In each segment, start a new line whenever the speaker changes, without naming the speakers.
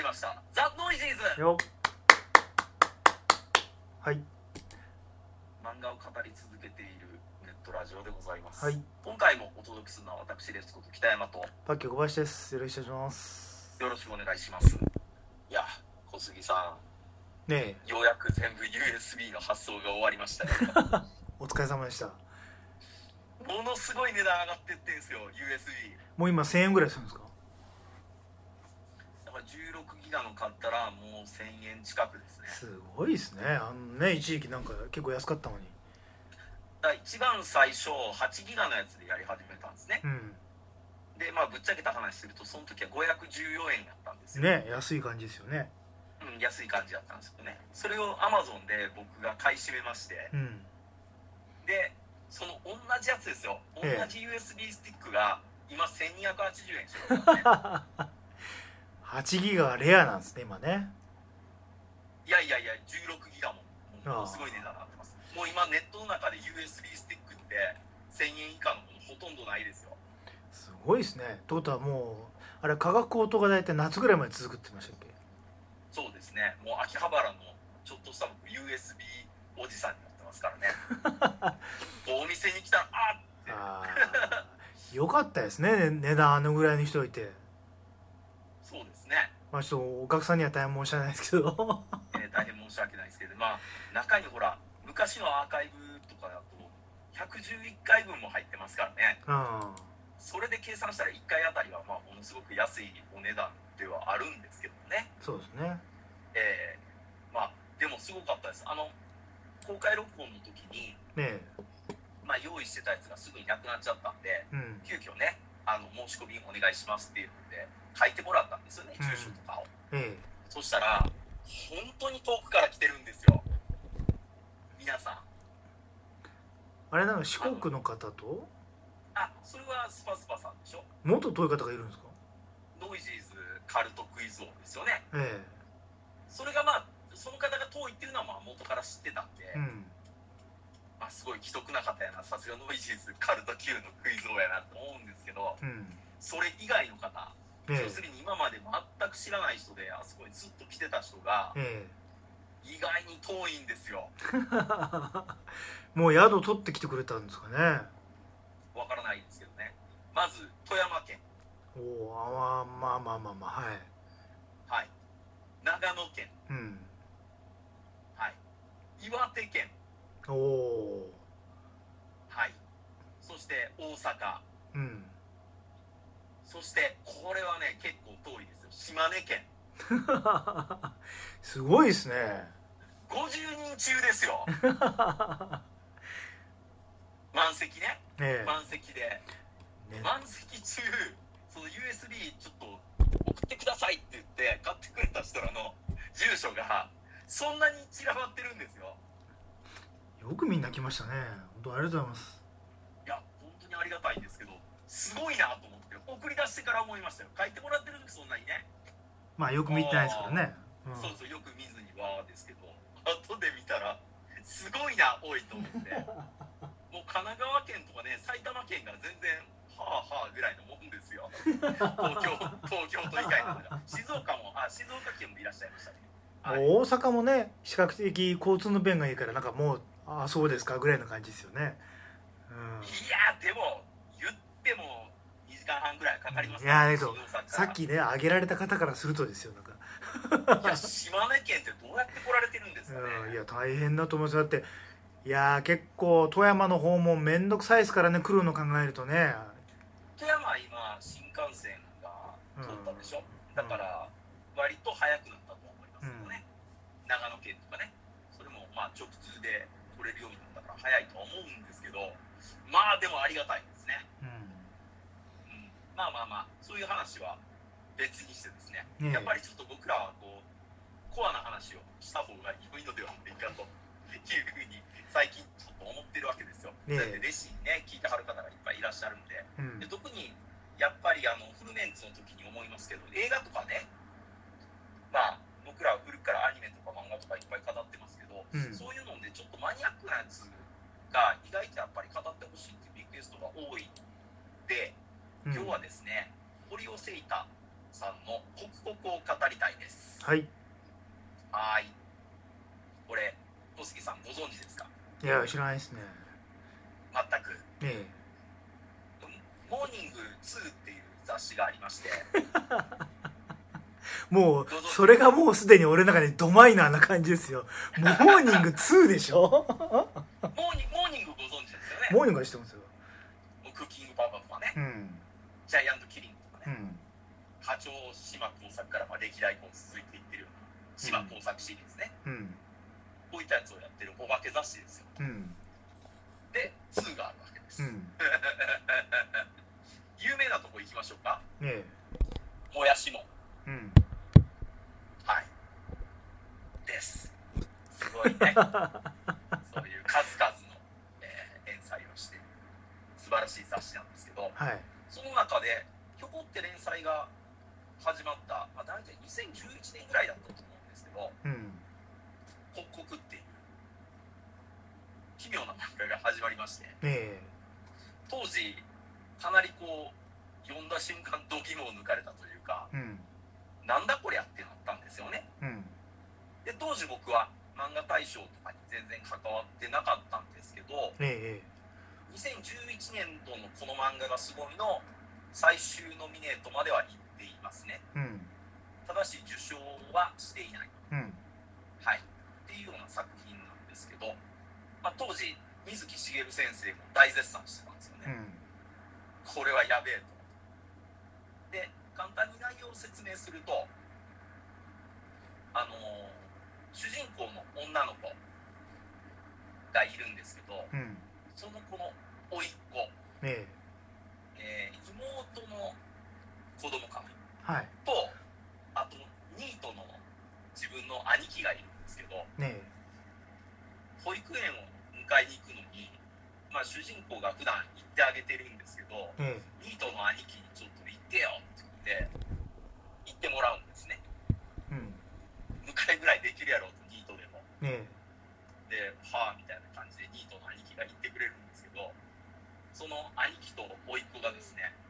ましたザ・ノイジーズ
よはい
漫画を語り続けているネットラジオでございます、
はい、
今回もお届けするのは私ですこと北山と
パッキー小林です。よろしくお願いします。
よろしくお願いします。いや小杉さん
ね
ようやく全部 USB の発送が終わりましたよ
お疲れ様でした。
ものすごい値段上がってってんすよ USB。
もう今1000円ぐらいするんですか？
だから16ギガの買ったらもう1000円近くですね。
すごいですね。ね一時期なんか結構安かったのに。
だから一番最初8ギガのやつでやり始めたんですね、でまあぶっちゃけた話するとその時は514円やったんですよ
ね。安い感じですよね。
安い感じだったんですよね。それを Amazon で僕が買い占めまして、でその同じやつですよ、同じ USB スティックが今1280円しますね
8ギガはレアなんですね今ね。
いや16ギガもものすごい値段になってます。もう今ネットの中で USB スティックって1000円以下のものほとんどないですよ。
すごいですね。ってことはもうあれ価格高騰が大体夏ぐらいまで続くって言ってましたっけ？
そうですね、もう秋葉原のちょっとした僕 USB おじさんになってますからねお店に来たらって
よかったですね、値段あのぐらいにしといて。
そうですね、
まあちょっとお客さんには大変申し訳ないですけど
大変申し訳ないですけど、まあ中にほら昔のアーカイブとかだと111回分も入ってますからね、それで計算したら1回あたりはまあものすごく安いお値段ではあるんですけどね。
そうですね。
まあでもすごかったです。公開録音の時にまあ用意してたやつがすぐになくなっちゃったんで、急遽ね申し込みお願いしますっていうので書いてもらったんですよね、住所とかを。そしたら本当に遠くから来てるんですよ皆さん。
あれなんか四国の方と
それはスパスパさんでしょ。
もっと遠い方がいるんですか？
ノイジーズカルトクイズ王ですよね。
ええ。
それがまあその方が遠いっていうのはまあ元から知ってたんで、まあすごい奇特な方やな、さすがノイジーズカルト Q のクイズ王やなと思うんですけど、それ以外の方、要するに今まで全く知らない人であそこにずっと来てた人が、意外に遠いんですよ
もう宿取ってきてくれたんですかね。
わからないですけどね。まず富山県、
まあはい
はい、長野県、はい、岩手県、はい、そして大阪、そしてこれはね結構遠いですよ、島根県
すごいですね。
50人中ですよ満席ね、満席で、満席中その USB ちょっと送ってくださいって言って買ってくれた人らの住所がそんなに散らばってるんですよ。
よくみんな来ましたね。本当ありがとうございます。
いや本当にありがたいんですけど、すごいなと思って送り出してから思いましたよ。書いてもらってる時そんなにね、
まあよく見てないですからね。
そうよく見ずにわーですけど、後で見たらすごいな多いと思ってもう神奈川県とかね埼玉県が全然はあはあぐらいのもんですよ東京都以外の静岡県もいらっしゃいましたね。
大阪もね比較的交通の便がいいからなんかもうそうですかぐらいの感じですよね。
いやでも言っても2時間半ぐらいかかりますね。
いやだけどさっきね挙げられた方からするとですよ、なんか
いや島根県ってどうやって来られてるんですかね。
いや大変だと思います。だっていや結構富山の方もめんどくさいですからね、来るの考えるとね。
富山は今新幹線が通ったでしょ、だから割と早くなったと思いますけどね、長野県とかね、それもまあ直通で取れるようになったから早いとは思うんですけど、まあでもありがたいですね。まあそういう話は別にしてですね、やっぱりちょっと僕らはこうコアな話をした方が良いのではないかというふうに最近ちょっと思ってるわけですよ。だってレシにね聞いてはる方がいっぱいいらっしゃるんで、で特にやっぱりフルメンツの時に思いますけど、映画とかね、まあ僕らは古くからアニメとか漫画とかいっぱい語ってますけど、そういうのでちょっとマニアックなやつが意外とやっぱり語ってほしいっていうリクエストが多いで、今日はですね堀尾誠太さんの刻々を語りたいです。
はい。
はい。これ小杉さんご存知ですか？
いや知らないですね。
全く。
え
モーニング2っていう雑誌がありまして
もうそれがもうすでに俺の中でドマイナーな感じですよ。モーニング2でしょ
モーニングご存知ですよね。
モーニングは知ってますよ。
クッキングパパとかね、
うん、
ジャイアントキリングとかね、
うん、
課長島耕作から歴代続いていってるような島耕作シリーズね、
うん、
こういったやつをやってるお化け雑誌ですよ、
うん、
で2があるわけです、
うん、
有名なとこ行きましょうか。
ね
もやしも、
え、うん、
はいですすごいねそういう数々の、連載をしている素晴らしい雑誌なんですけど、
はい、
その中でひょこって連載が始まった、大体2011年ぐらいだったと思うんですけど、
うん、
刻々っていう奇妙な漫画が始まりまして、当時かなり読んだ瞬間度肝を抜かれたというか、
うん、
なんだこりゃってなったんですよね、
うん、
で当時僕は漫画大賞とかに全然関わってなかったんですけど、2011年度のこの漫画がすごいの最終ノミネートまでは行っていますね、
うん、
ただし受賞はしていない、
うん、
はい、っていうような作品なんですけど、当時水木しげる先生も大絶賛してたんですよね、これはやべえと。で簡単に内容を説明すると、主人公の女の子がいるんですけど、
うん、
その子の甥っ子、妹の子供かな、
はい、
とあとニートの自分の兄貴がいるんですけど、保育園を迎えに行くのに、主人公が普段行ってあげてるんですけど、ニートの兄貴にちょっと行ってよって言って行ってもらうんですね、
うん、
迎えぐらいできるやろうと、ニートでも、ではあみたいな感じでニートの兄貴が言ってくれるんですけど、その兄貴と甥っ子がですね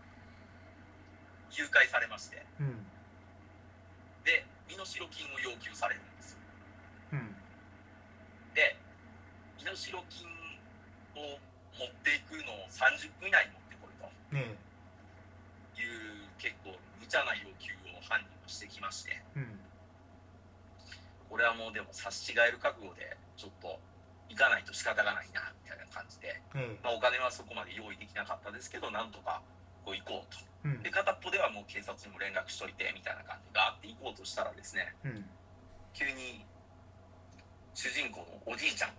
誘拐されまして、
うん、
で身代金を要求されるんですよ、
うん、
で身代金を持っていくのを30分以内に持ってこいという結構無茶な要求を犯人はしてきまして、
うん、
これはもうでも差し違える覚悟でちょっと行かないと仕方がないなみたいな感じで、お金はそこまで用意できなかったですけど、なんとか行こうと、で片っぽではもう警察にも連絡しといてみたいな感じでガーって行こうとしたらですね、急に主人公のおじいちゃん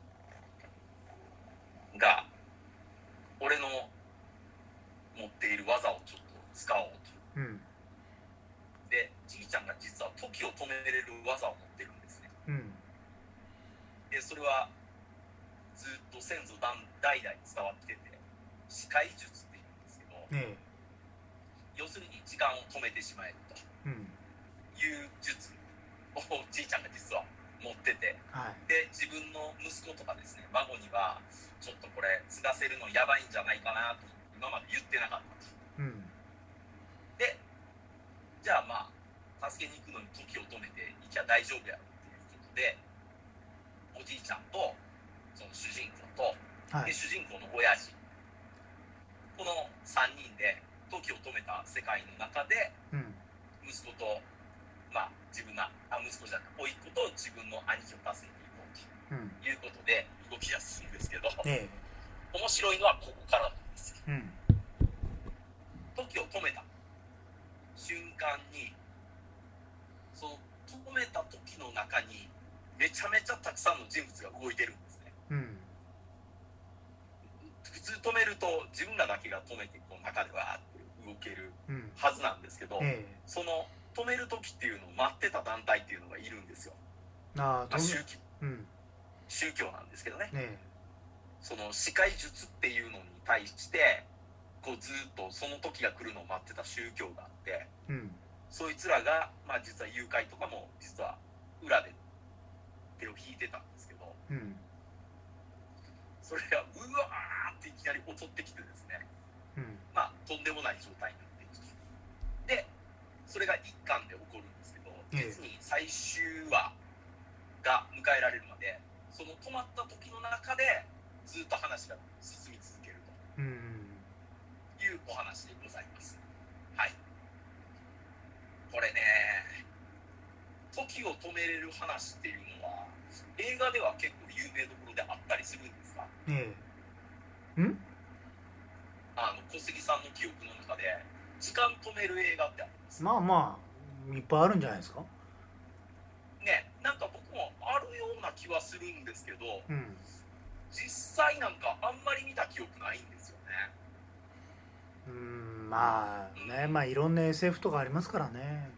が俺の持っている技をちょっと使おうと、でじいちゃんが実は時を止めれる技を持ってるんですね、でそれはずっと先祖代々伝わってて視界術っていうんですけど、要するに時間を止めてしまえるという術をじいちゃんが実は持ってて、で自分の息子とかですね孫にはちょっとこれ継がせるのやばいんじゃないかなと今まで言ってなかったと、でじゃあ助けに行くのに時を止めていきゃ大丈夫やろっていうことで、おじいちゃんとその主人公と、で主人公の親父、この3人で時を止めた世界の中で、息子と自分が息子じゃない甥っ子と自分の兄貴を助けに行こうということで動き出すんですけど、面白いのはここからなんですよ、時を止めた瞬間にその止めた時の中にめちゃめちゃたくさんの人物が動いてるんですね、普通止めると自分らだけが止めてこう中でわーって動けるはずなんですけど、その止める時っていうのを待ってた団体っていうのがいるんですよ。宗教なんですけどね、その視界術っていうのに対してこうずっとその時が来るのを待ってた宗教があって、そいつらが、実は誘拐とかも実は裏で手を引いてたんですけど、それがうわーっていきなり襲ってきてですね、とんでもない状態になってきて、でそれが止まった時の中でずっと話が進み続けるというお話でございます。はい。これね、時を止めれる話っていうのは映画では結構有名どころであったりするんですか？小杉さんの記憶の中で時間止める映画ってあるんです。
まあまあいっぱいあるんじゃないですか
ね。なんか僕もあるような気はするんですけど、実際なんかあんまり見た記憶ないんですよね。
まあね、まあいろんな SF とかありますからね。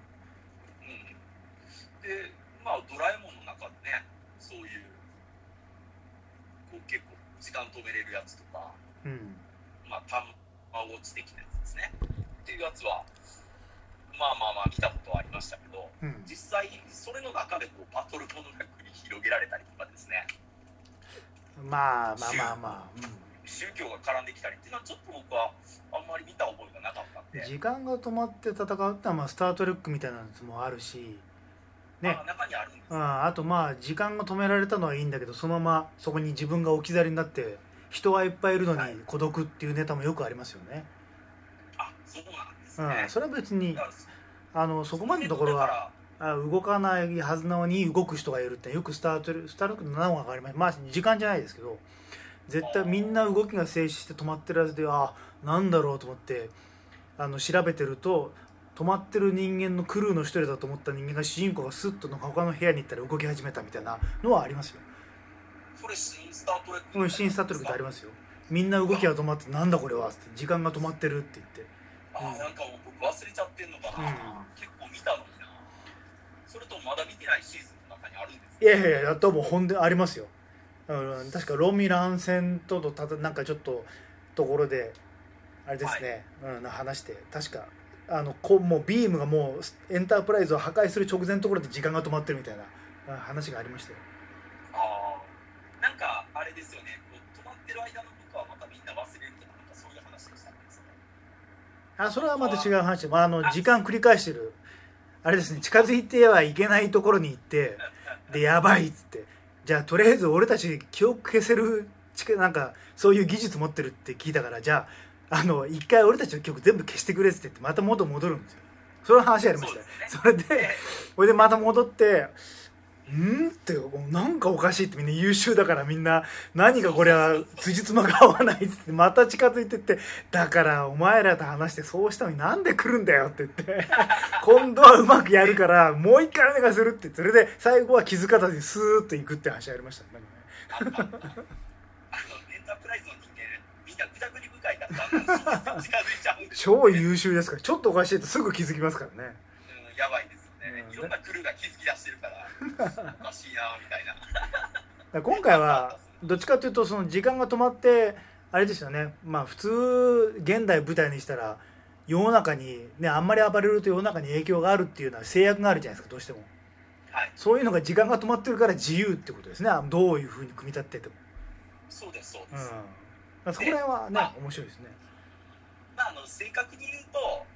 で、まあドラえもんの中でね、そういうこう結構時間止めれるやつとか、まあタマゴチ的なやつですねっていうやつはまあ見たことはありましたけど、実際それの中でこうバトルものが繰り広げられたりとかですね、
まあ、
宗教が絡んできたりっていうのはちょっと僕はあんまり見た覚えがなかったんで。
時間が止まって戦うってのは、まあ、スター・トレックみたいなやつもあるしね、
中にあるんです、
あとまあ時間が止められたのはいいんだけど、そのままそこに自分が置き去りになって人はいっぱいいるのに孤独っていうネタもよくありますよね。
そうなんですね。
それは別にそこまでのところは動かないはずなのに動く人がいるってよくスター・トレックの7話があります。まあ時間じゃないですけど、絶対みんな動きが静止して止まってるはずで、なんだろうと思って調べてると、止まってる人間のクルーの一人だと思った人間が主人公がスッと他の部屋に行ったら動き始めたみたいなのはありますよ。
それ新スター・トレック
新スター・トレックってありますよ。みんな動きが止まって、なんだこれはって、時間が止まってるって言って、
なんかもう僕忘れちゃってんのかな、結構見たのにな。それともまだ見てないシーズンの中にあるんですか？
いややっともう本でありますよ。確かロミラン戦とのなんかちょっとところであれですね、話して、確かもうビームがもうエンタープライズを破壊する直前のところで時間が止まってるみたいな話がありましたよ。
なんかあれですよね、止まってる間のことはまたみんな忘れるとか、なんかそういう話でしたんですね。
それはまた違う話。時間繰り返してるあれですね、近づいてはいけないところに行ってでやばいっつって、じゃあとりあえず俺たち記憶消せるなんかそういう技術持ってるって聞いたから、じゃあ一回俺たちの記憶全部消してくれって言ってまた元戻るんですよ。その話ありましたよ。それでまた戻ってってなんかおかしいって、みんな優秀だからみんな何かこれは辻褄が合わないっつってまた近づいてって、だからお前らと話してそうしたのになんで来るんだよって言って今度はうまくやるからもう一回お願いするって、それで最後は気づかずにスーッと行くって話ありましたね。
エンタープライズの人間みんなぐだぐり深いから近づいちゃうんですよね。
超優秀ですから、ちょっとおかしいとすぐ気づきますからね。
やばいですよね。いろんなクルーが気づき出してるからおかしいなみたいな。
今回はどっちかというとその時間が止まってあれですよね。まあ普通現代舞台にしたら世の中にね、あんまり暴れると世の中に影響があるっていうのは制約があるじゃないですか、どうしても。そういうのが時間が止まってるから自由ってことですね。どういうふうに組み立てても。
そうですそうです。
そこら辺はね、面白いですね。
正確に言うと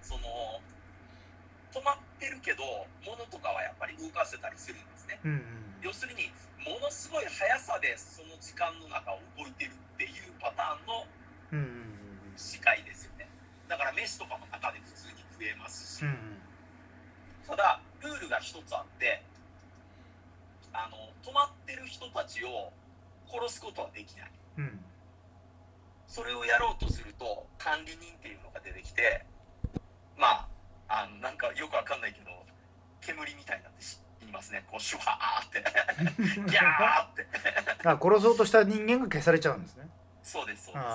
止まってるけど物とかはやっぱり動かせたりするんですね。要するにものすごい速さでその時間の中を動いてるっていうパターンの視界ですよね。だから飯とかも中で普通に食えますし、ただルールが一つあって、止まってる人たちを殺すことはできない。それをやろうとすると管理人っていうのが出てきて、なんかよくわかんないけど煙みたいになって言いますね。こうシュワーってギャーって
殺そうとした人間が消されちゃうんですね。
そうですそうです。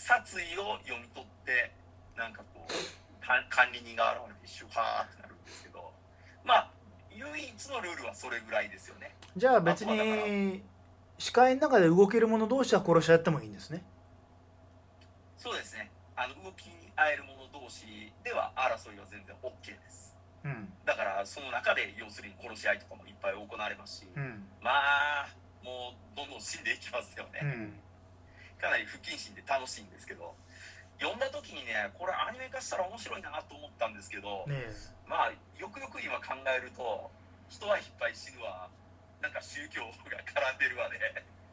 殺意を読み取ってなんかこう管理人が現れてシュワーってなるんですけど、唯一のルールはそれぐらいですよね。
じゃあ別に視界の中で動ける者同士は殺し合ってもいいんですね。
そうですね。動き合える者同士では争いは全然 OK です。だからその中で要するに殺し合いとかもいっぱい行われますし、もうどんどん死んでいきますよね。かなり不謹慎で楽しいんですけど、読んだ時にね、これアニメ化したら面白いなと思ったんですけど、よくよく今考えると人はいっぱい死ぬわ、なんか宗教が絡んでるわね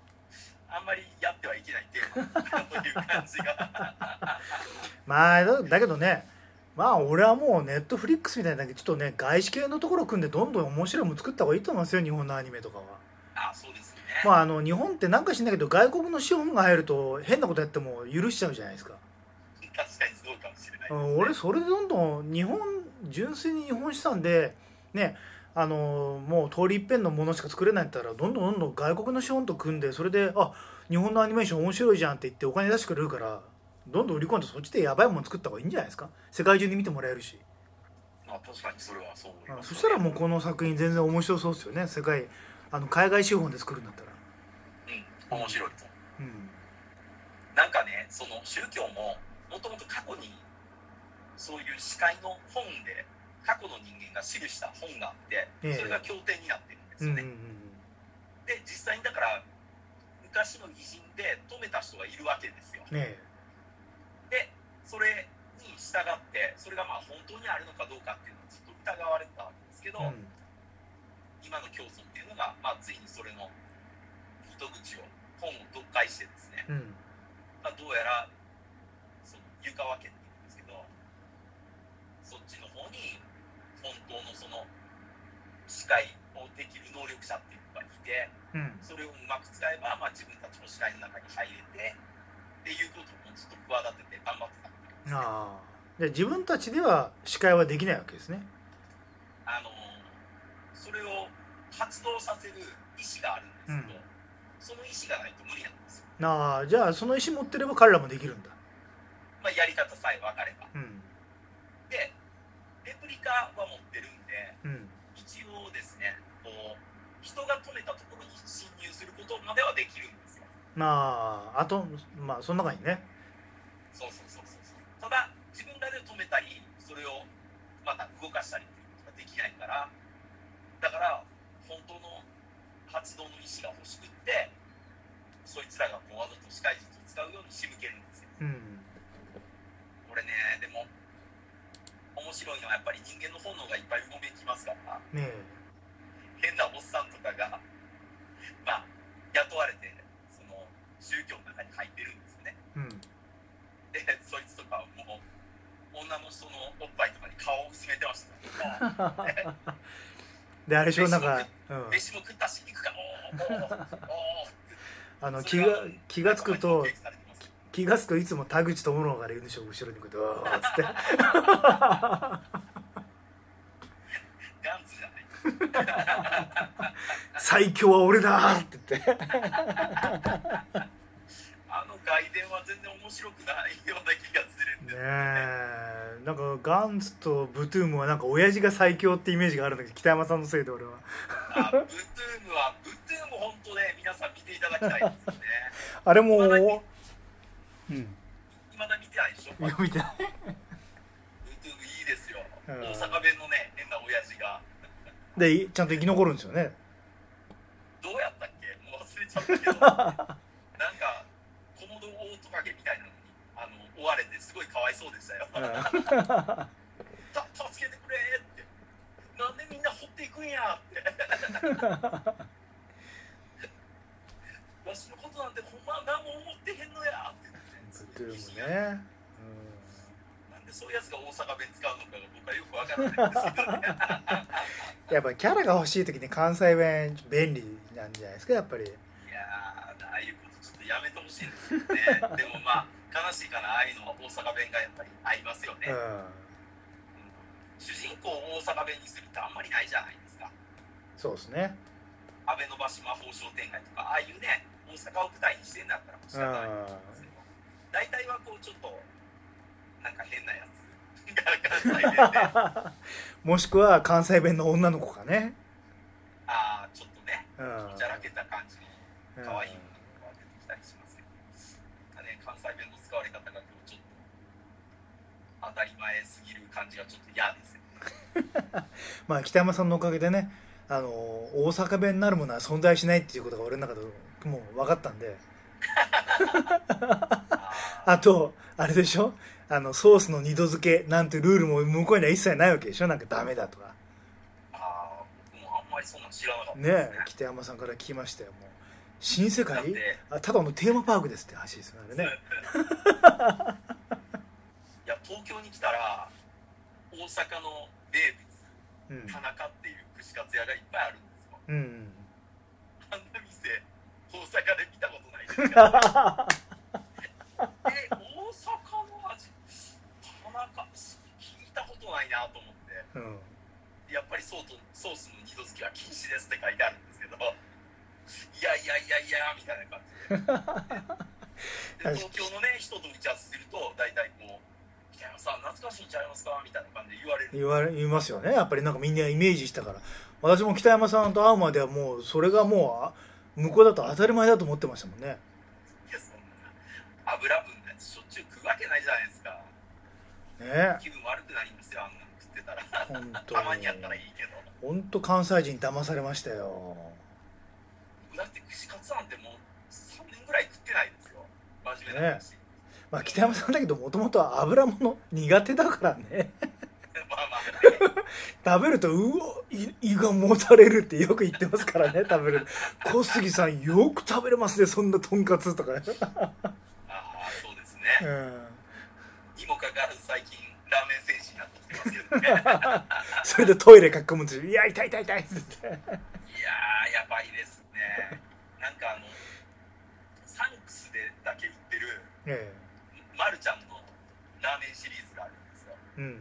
あんまりやってはいけないテーマという感じが
まあだけどね、まあ俺はもうネットフリックスみたいなちょっとね外資系のところを組んでどんどん面白いもの作った方がいいと思いますよ、日本のアニメとかは。
あ、そうですね。
まあ日本ってなんか知んないけど外国の資本が入ると変なことやっても許しちゃうじゃないですか。
確かにそうかもしれないですね。
俺それでどんどん純粋に日本資産でね、もう通り一遍のものしか作れないんだったらどんどん外国の資本と組んで、それで日本のアニメーション面白いじゃんって言ってお金出してくれるからどんどん売り込んでそっちでやばいもの作った方がいいんじゃないですか。世界中に見てもらえるし。
確かにそれはそう思います、
そしたらもうこの作品全然面白そうですよね。海外資本で作るんだったら
面白いと、
うん、
なんかね、その宗教ももともと過去にそういう司会の本で過去の人間が記した本があって、それが経典になってるんですよね、で実際にだから昔の偉人で止めた人がいるわけですよ、でそれに従ってそれがまあ本当にあるのかどうかっていうのをずっと疑われてたわけですけど、今の教祖っていうのが、まあ、ついにそれの糸口を本を読解してですね、まあ、どうやらその湯川家っていうんですけど、そっちの方に本当のその司会をできる能力者っていうのがいて、それをうまく使えば、まあ、自分たちの司会の中に入れてっていうことをずっと企てて頑張ってたんですね。
で自分たちでは司会はできないわけですね。
それを発動させる意思があるんですけど、その意思がないと無理なんですよ。
じゃあその意思持ってれば彼らもできるんだ。
まあ、やり方さえ分かれば、でレプリカは持ってるんで、一応ですね、こう人が止めたところに侵入することまではできるんですよ。
あとまあその中にね、
そうただ自分らで止めたりそれをまた動かしたりっていうことができないから、だから本当の発動の意思が欲しくって、そいつらがこうわざと司会術を使うように仕向けるんですよ、これね。でも面白いのはやっぱり人間の本能がいっぱいうごめきますから、変なおっさんとかがまあ雇われてその宗教の中に入ってるんですよね、でそいつとかもう女の人のおっぱいとかに顔を薄めてましたから
であれでしょ、なんか
飯も食ったし行くか
気がつくといつも田口智朗がいるんでしょ、後ろにこうやってつって
ガンツじゃない
最強は俺だって言って
外伝は全然面白くないような気がするんですよね。
なんかガンツとブトゥームはなんか親父が最強ってイメージがあるんだけど、北山さんのせいで俺は
ブトゥーム本当ね、皆さん見ていただきたいですよね
あれも
未だ見てないでしょ。
見てない
ブトゥームいいですよ、大阪弁のね変な親父が
でちゃんと生き残るんですよね。
どうやったっけ、もう忘れちゃったけどなんかコモドオオトカゲみたいなのに追われてすごいかわいそうでしたよ助けてくれって、なんでみんな掘っていくんやってわしのことなんてほんま何も思ってへんのやって言って、なんでそういうやつが大阪弁使うのかが僕はよくわからないんですけどね
やっぱキャラが欲しい時に関西弁便利なんじゃないですか、やっぱり。
いやー、ああいうことちょっとやめてほしいんですよねでもまあ悲しいかな、ああいうのは大阪弁がやっぱり合いますよね、主人公を大阪弁にするってあんまりないじゃないですか。
そうですね。
安倍の場所魔法商店街とかああいうね、大阪を舞台にしてんだったら仕方ないと思うんですけど、大体はこうちょっとなんか変なやつ
もしくは関西弁の女の子かね。
ちょっとね、おちゃらけた感じの可愛い女の子が出てきたりしますけど、関西弁の使われ方が今日ちょっと当たり前すぎる感じがちょっと嫌ですよ
まあ北山さんのおかげでね、大阪弁なるものは存在しないっていうことが俺の中でもう分かったんであとあれでしょ、ソースの二度漬けなんてルールも向こうには一切ないわけでしょ、なんかダメだとか。
僕もあんまりそんな知らなかったですね。
北山さんから聞きましたよ。もう新世界ただのテーマパークですって話ですよね。
いや東京に来たら大阪の名物、田中っていう串カツ屋がいっぱいあるんですよ、あんな店大阪で見たことないですから大阪の味田中聞いたことないなと思って、やっぱりソースの二度漬けは禁止ですって書いてあるんですけど、いやみたいな感じで東京のね人と打ち合わせすると大体こう北山さん懐かしいんちゃいますかみたいな感じで言いますよ
ね。やっぱりなんかみんなイメージしたから、私も北山さんと会うまではもうそれがもう向こうだと当たり前だと思ってましたもんね。
いやそんな油分のやつしょっちゅう食うわけないじゃないですか
ね。
気分悪くなりますよあんなの食ってたらたまにやったらいいけど、
本当関西人騙されましたよ。
だって串カツなんてもう3年ぐらい食ってないですよ真面目な話、
まあ北山さんだけどもともと油物苦手だからね
まあね
食べると胃がもたれるってよく言ってますからね。食べる小杉さんよく食べれますねそんなとんかつとか
ああそうですね、にもかかわらず最近ラーメン戦士になってきてますけどね
それでトイレかっこむんですよ。いや痛いって言って
いややばいですね。なんかサンクスでだけ売ってる、マルちゃんのラーメンシリーズがあるんですよ、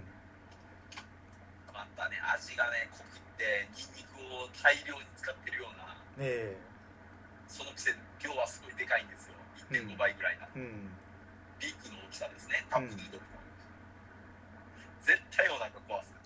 またね味がね濃くってニンニクを大量に使ってるような、そのくせ量はすごいでかいんですよ。 1.5 倍ぐらいな、ビッグの大きさですね。カップヌードルの、絶対お腹壊す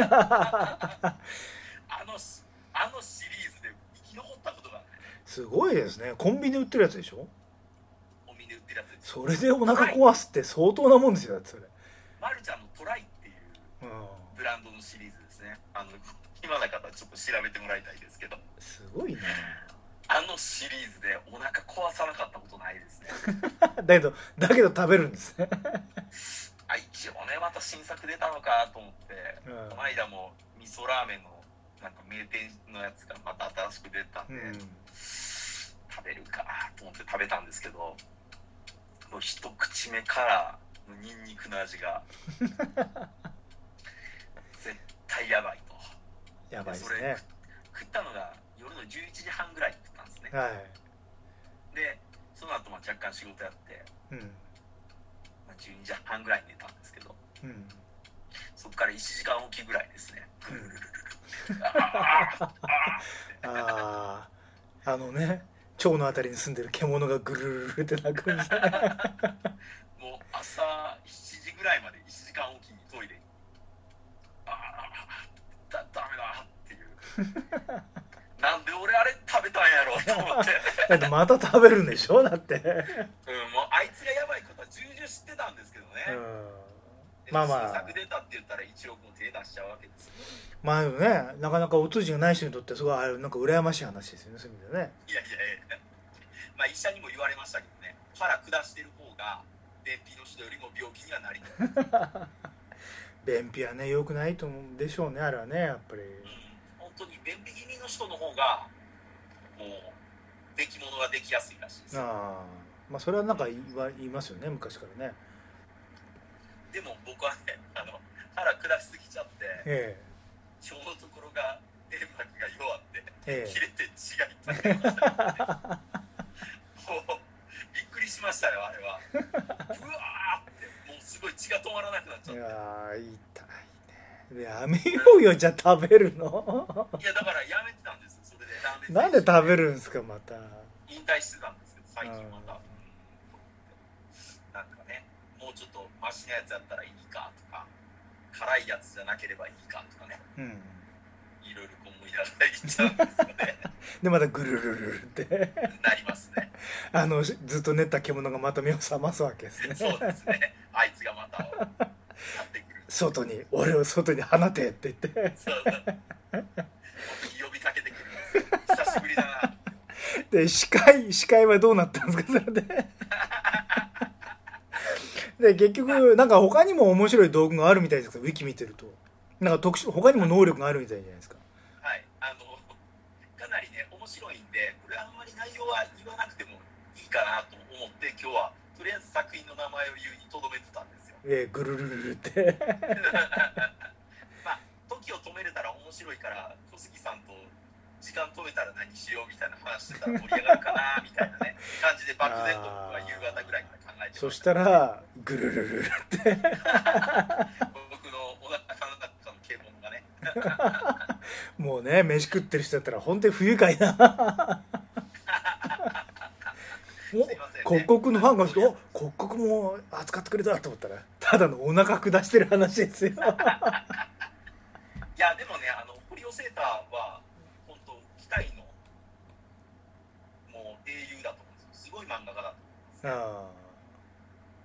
あのシリーズで生き残ったことがない。
すごいですね。コンビニで売ってるやつでしょ。
コンビニで売ってるやつです。
それでお腹壊すって相当なもんですよ。だってそれ
マルちゃんのトライっていうブランドのシリーズですね。暇な方ちょっと調べてもらいたいですけど、
すごいね。
あのシリーズでお腹壊さなかったことないですね
だけど食べるんですね
一応ねまた新作出たのかと思って、この間も味噌ラーメンのなんか名店のやつがまた新しく出たんで、食べるかと思って食べたんですけど、もう一口目からニンニクの味が絶対やばいと。
やばいですね。
食ったのが夜の11時半ぐらいに食ったんですね、でその後まあ若干仕事やって、12時半ぐらいに寝たんですけど、そこから1時間おきぐらいですね、
腸のあたりに住んでる獣がぐるるるって鳴くんですね
もう朝7時ぐらいまで1時間おきにトイレにダメだっていうなんで俺あれ食べたんやろうと思って
だってまた食べるんでしょだって
もうあいつがやばいことは重々知ってたんですけどね、新作出たって言ったら一億も手出しちゃうわけですよ。
まあね、なかなかお通じがない人にとってすごいなんか羨ましい話ですよね、そういう意味でね。
いやまあ医者にも言われましたけどね、腹下してる方が便秘の人よりも病気にはなりにくい
便秘はね良くないと思うんでしょうね、あれはね、やっぱり、
本当に便秘気味の人の方がもう出来物ができやすいらしいですよ。
まあそれはなんか言いますよね、昔からね。
でも僕はね、腹下しすぎちゃって、腸のところが粘膜が弱って切れて血がいっぱい出ましたねもうびっくりしましたよ、あれはうわーってもうすごい血が止まらなくなっちゃって。いや
痛いね。やめようよじゃあ食べるの
いやだからやめてたんです。それでラーメン
なんで食べるんですか。また
引退してたんですけど、最近またなんかね、もうちょっとマシなやつやったらいいかとか、辛いやつじゃなければいいかとかね、いろいろ思いながら言っちゃうんですよね
でまたぐるるるって
なりますね
ずっと練った獣がまた目を覚ますわけですね
そうですね、あいつがまたやってくる
俺を外に放てって言って
そう呼びかけてくるんですよ。久しぶりだな
で司会はどうなったんですか、それで結局なんか他にも面白い道具があるみたいですけど、ウィキ見てるとなんか他にも能力があるみたいじゃないですか。
はい、かなりね面面白いんで、これあんまり内容は言わなくてもいいかなと思って今日はとりあえず作品の名前を言うにとどめてたんですよ。
ぐるるるるって
まあ時を止めれたら面白いから小杉さんと時間止めたら何しようみたいな話してたら盛り上がるかなみたいなね感じで漠然と僕は夕方ぐらいから考えてました。
そしたらぐるるるるって
僕のお腹の中の啓蒙がね
もうね飯食ってる人だったら本当に不愉快な刻々のファンがしてお刻々も扱ってくれたと思ったらただのお腹下してる話ですよい
やでもね堀尾セーターは本当期待のもう英雄だと思うんですよ。すごい漫画家だと思うんです、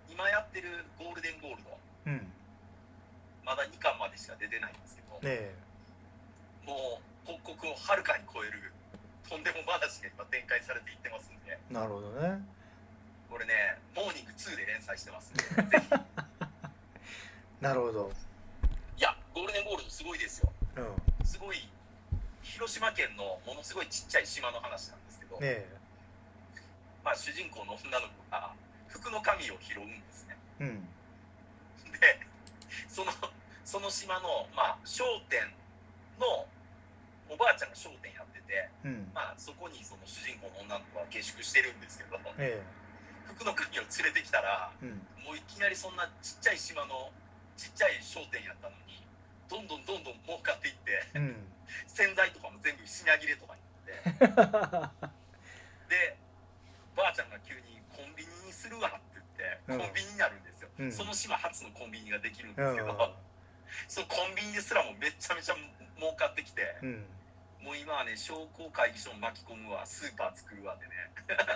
今やってるゴールデンゴールド、うん、まだ2巻までしか出てないんですけど、ね、もう刻々をはるかに超えるとんでも話が今展開されていってますんで。
なるほどね。
これねモーニング2で連載してますんでぜひ
なるほど。
いやゴールデンゴールドすごいですよ、うん、すごい広島県のものすごいちっちゃい島の話なんですけど、ね、まあ主人公の女の子が服の神を拾うんですね、うん、でその島の、まあ、商店のおばあちゃんが商店やってて、うん、まあそこにその主人公の女の子は下宿してるんですけど、服の神を連れてきたら、うん、もういきなりそんなちっちゃい島のちっちゃい商店やったのにどんどん儲かっていって、うん、洗剤とかも全部品切れとかになってでばあちゃんが急にコンビニにするわって言ってコンビニになるんですよ、うん、その島初のコンビニができるんですけど、うん、そのコンビニですらもめちゃめちゃ儲かってきて、うん、もう今はね商工会議所も巻き込むわスーパー作るわでね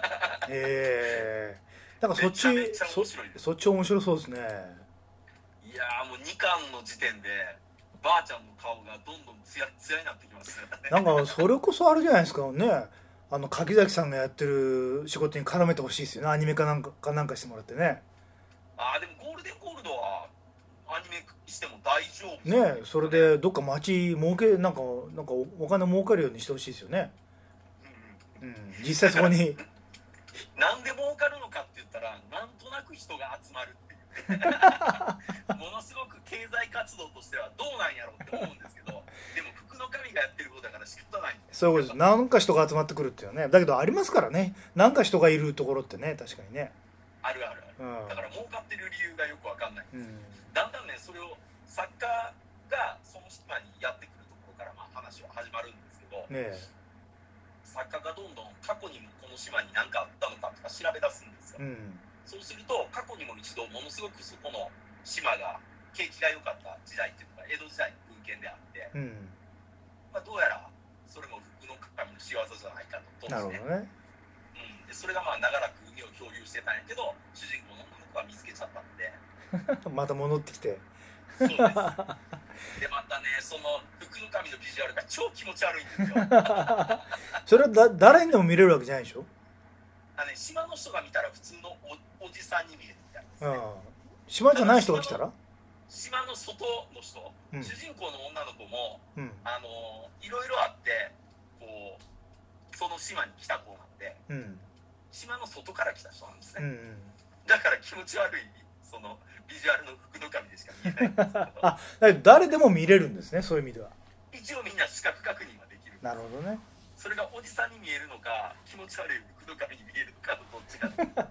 なんかそっち面白そうですね。
いやもう2巻の時点でばあちゃんの顔がどんどんツヤツヤになってきましたね。
なんかそれこそあるじゃないですかね、柿崎さんがやってる仕事に絡めてほしいですよね。アニメかなんかしてもらってね。
でもゴールデンゴールドはアニメしても大丈夫
ね。それでどっか町儲けなんかお金儲かるようにしてほしいですよね、うんうん、実際そこに
なんで儲かるのかって言ったらなんとなく人が集まるっていうものすごく経済活動としてはどうなんやろうって思うんですけどでも服の神がやってることだから仕方ないんです。
そういうことです。なんか人が集まってくるっていうね。だけどありますからね、なんか人がいるところってね。確かにね
ある、うん、だから儲かってる理由がよくわかんないんです、うん、だんだんねそれを作家がその島にやってくるところからまあ話は始まるんですけど、ね、作家がどんどん過去にもこの島に何かあったのかとか調べ出すんですよ、うん、そうすると過去にも一度ものすごくそこの島が景気が良かった時代っていうのが江戸時代の文献であって、うんまあ、どうやらそれも服の神の仕業じゃないかと当時ね。なるほどね。うん、でそれがまあ長らく海を漂流してたんやけど主人公の女の子が見つけちゃったんで
また戻ってきて
そうですでまたねその服の神のビジュアルが超気持ち悪いんですよ
それは誰にでも見れるわけじゃないでしょ。
島の人が見たら普通の おじさんに見えるみたいですね。
島じゃない人が来たら
島の外の人、うん、主人公の女の子も、うん、いろいろあってこうその島に来た子なんで、うん、島の外から来た人なんですね、うんうん、だから気持ち悪いそのビジュアルの服の神でしか見えないんですけど
だから誰でも見れるんですね。そういう意味では
一応みんな視覚確認はできる。
なるほどね。
それがおじさんに見えるのか気持ち悪い服の神に見えるのかのどっちか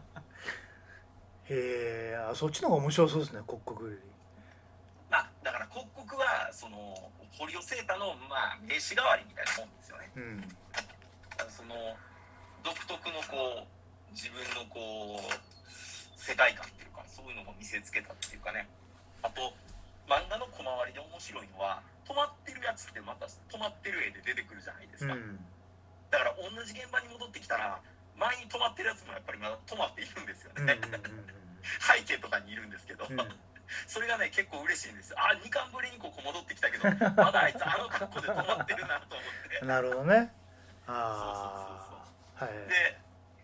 へえ、そっちの方が面白そうですね、刻々より。
だから刻々はその堀尾製太のまあ名刺代わりみたいなもんですよね、うん、その独特のこう自分のこう世界観っていうかそういうのを見せつけたっていうかね。あと漫画の小回りで面白いのは止まってるやつってまた止まってる絵で出てくるじゃないですか、うん、だから同じ現場に戻ってきたら前に止まってるやつもやっぱりまだ止まっているんですよね、背景とかにいるんですけど、うん、それがね結構嬉しいんですよ。2巻ぶりにここ戻ってきたけどまだあいつ格好で止まってるなと思って
なるほどね。
そう、はい、で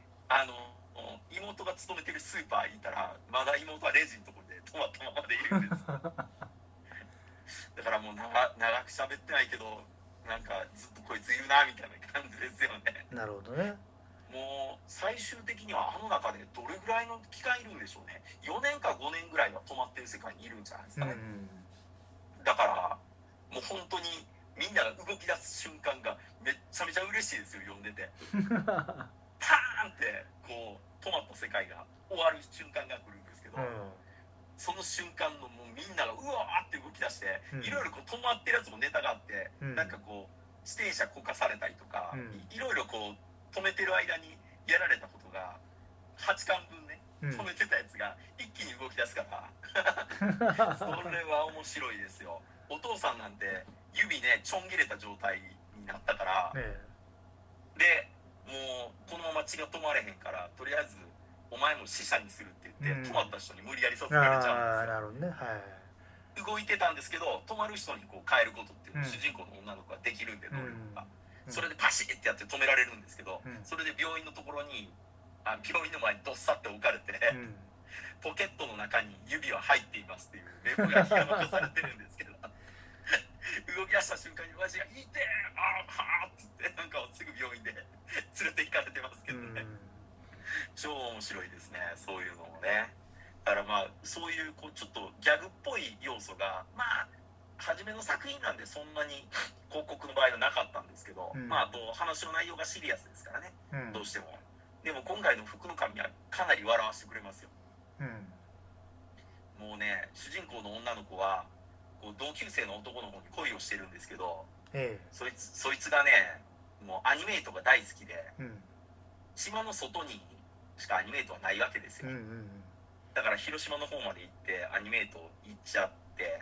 妹が勤めてるスーパーにいたらまだ妹はレジのところで止まったままでいるんですだからもう長く喋ってないけどなんかずっとこいついるなみたいな感じですよね。
なるほどね。
もう最終的にはあの中でどれぐらいの期間いるんでしょうね。4年か5年ぐらいは止まってる世界にいるんじゃないですかね、だからもう本当にみんなが動き出す瞬間がめっちゃめちゃ嬉しいですよ、読んでてパーンってこう止まった世界が終わる瞬間が来るんですけど、その瞬間のもうみんながうわーって動き出して、いろいろこう止まってるやつもネタがあって、なんかこう自転車こかされたりとか、いろいろこう止めてる間にやられたことが8巻分ね、止めてたやつが一気に動き出すからそれは面白いですよ。お父さんなんて指ねちょん切れた状態になったから、でもうこのまま血が止まれへんから、とりあえずお前も死者にするって言って、止まった人に無理やりさせられちゃうんですよ。
なるほどね。はい。
動いてたんですけど、止まる人にこう変えることっていうのを主人公の女の子ができるんで、能力が、それでパシッってやって止められるんですけど、それで病院のところに病院の前にどっさって置かれて、ポケットの中に指は入っていますっていうレポが残されてるんですけど動き出した瞬間にマジが「いてーあーはー」って言ってなんかすぐ病院で連れて行かれてますけどね、超面白いですね、そういうのもね。だからまあそういうこうちょっとギャグっぽい要素がまあ初めの作品なんでそんなに広告の場合はなかったんですけど、まああと話の内容がシリアスですからね、どうしても。でも今回の福の神はかなり笑わせてくれますよ。もうね、主人公の女の子はこう同級生の男の子に恋をしてるんですけど、そいつがねもうアニメートが大好きで、島の外にしかアニメートはないわけですよ、だから広島の方まで行ってアニメート行っちゃって、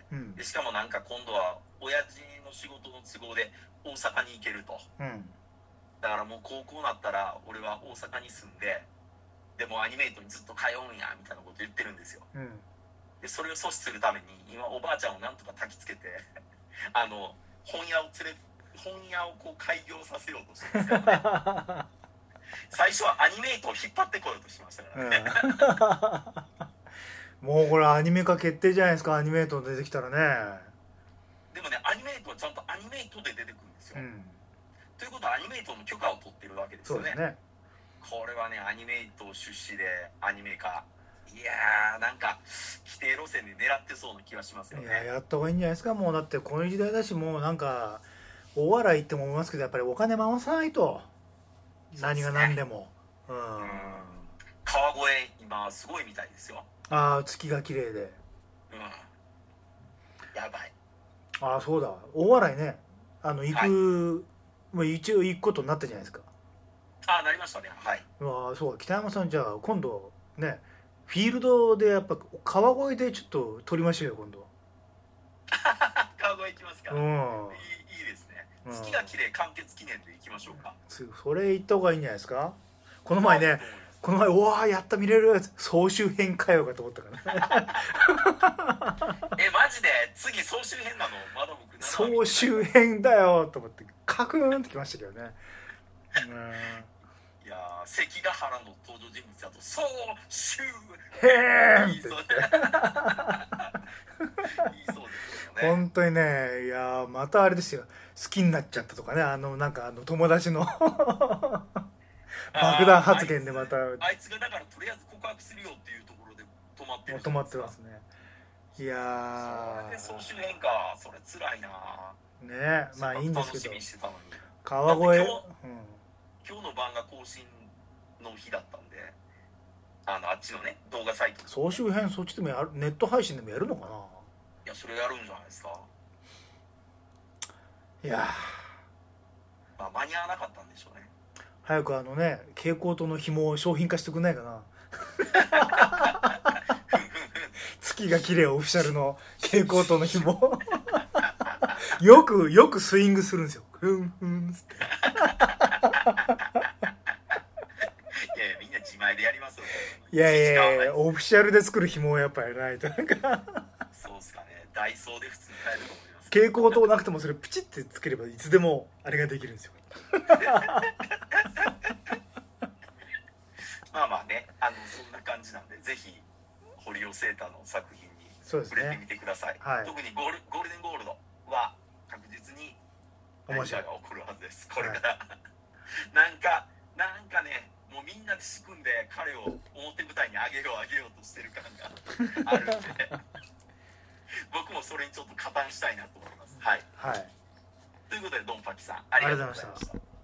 でしかもなんか今度は親父の仕事の都合で大阪に行けると、だからもう高校になったら俺は大阪に住んで、でもアニメートにずっと通うんやみたいなこと言ってるんですよ、でそれを阻止するために今おばあちゃんをなんとか焚きつけて本屋をこう開業させようとしてるんですよね最初はアニメートを引っ張ってこようとしましたからね、
もうこれアニメ化決定じゃないですか、アニメート出てきたらね。
でもね、アニメートはちゃんとアニメートで出てくるんですよ、ということはアニメートの許可を取ってるわけですよね。これはね、アニメート出資でアニメ化、いやーなんか規定路線で狙ってそうな気がしますよね。
いや、やった方がいいんじゃないですか。もうだってこの時代だし、もうなんか大笑いっても思いますけど、やっぱりお金回さないと、何が何でも。
川越今すごいみたいですよ。
月が綺麗で、
やばい。
そうだ、大笑いね、行く、もう一応行くことになったじゃないですか。
なりましたね。はい。
そうか、北山さん、じゃあ今度ね、フィールドでやっぱ川越でちょっと撮りましょうよ、今度。
川越行きますか。いいですね。月が綺麗完結記念で行きましょうか。
それ行った方がいいんじゃないですか。この前、うわーやった見れる総集編かよかと思ったから
マジで次総集編なの？まだ僕
総集編だよと思ってカクーンってきましたけどね。
いや関ヶ原の登場人物だと総集
編って
言いそうですよね。
本当にね、いやまたあれですよ、好きになっちゃったとかね、なんか友達の爆弾発言でまた
あいつがだからとりあえず告白するよっていうところで止まって
ますね。いや
それで総集編か、それ辛いな
ね。まあいいんですけど、
川越今日の晩が更新の日だったんで、あっちのね動画サイト
総集編そっちでもやる、ネット配信でもやるのかな。
いやそれやるんじゃないですか。
いや
間に合わなかったんでしょうね。
早く蛍光灯の紐を商品化してくんないかな月が綺麗オフィシャルの蛍光灯の紐よくスイングするんですよ、ふんふんつって
いやみんな自前でやりますよ。
いやオフィシャルで作る紐をやっぱりないと
そうっすかね。ダイソーで普通に買えると思います。
蛍光灯なくてもそれプチってつければいつでもあれができるんですよ
まあね、そんな感じなんで、ぜひ堀尾聖太の作品に触れてみてください。特にゴールデンゴールドは確実に
面白い
何かが起こるはずですこれから、はい、なんかねもうみんなで仕組んで彼を表舞台に上げようとしてる感があるんで僕もそれにちょっと加担したいなと思います。はい、はい、ということでドンパキさんありがとうございました。